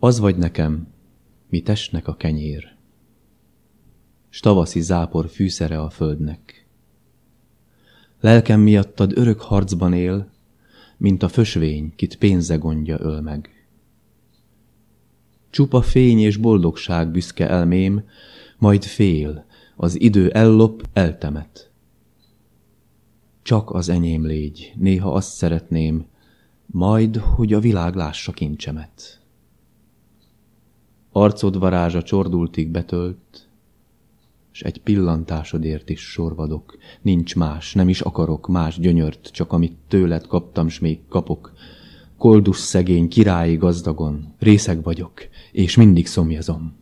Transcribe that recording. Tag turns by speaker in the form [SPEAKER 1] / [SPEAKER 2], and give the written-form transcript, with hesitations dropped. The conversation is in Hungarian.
[SPEAKER 1] Az vagy nekem, mi testnek a kenyér, s tavaszi zápor fűszere a földnek. Lelkem miattad örök harcban él, mint a fösvény, kit pénze gondja öl meg. Csupa fény és boldogság büszke elmém, majd fél, az idő ellop, eltemet. Csak az enyém légy, néha azt szeretném, majd, hogy a világ lássa kincsemet. Arcod varázsa csordultig betölt, s egy pillantásodért is sorvadok. Nincs más, nem is akarok más gyönyört, csak amit tőled kaptam, s még kapok. Koldus szegény, királyi gazdagon, részeg vagyok, és mindig szomjazom.